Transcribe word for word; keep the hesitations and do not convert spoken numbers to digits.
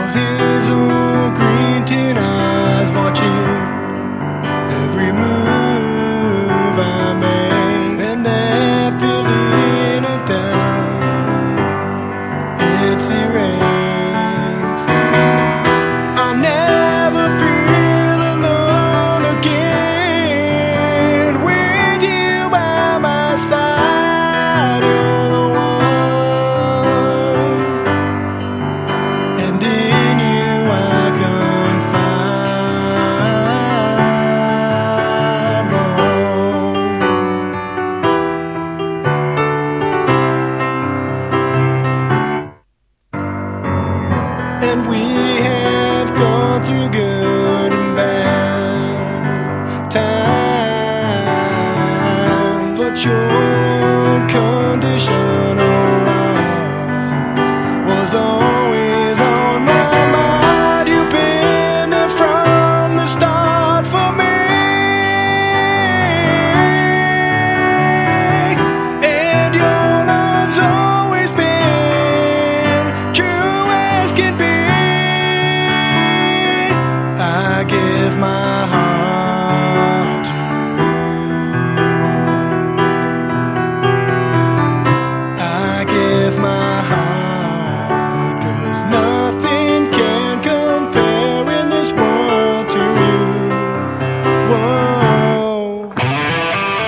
his old green tin eyes watching every move I make, and that feeling of doubt, it's erased. I'll never feel alone again with you by my side. You're the one, and in you I confide more. And we have gone through good and bad times, but you're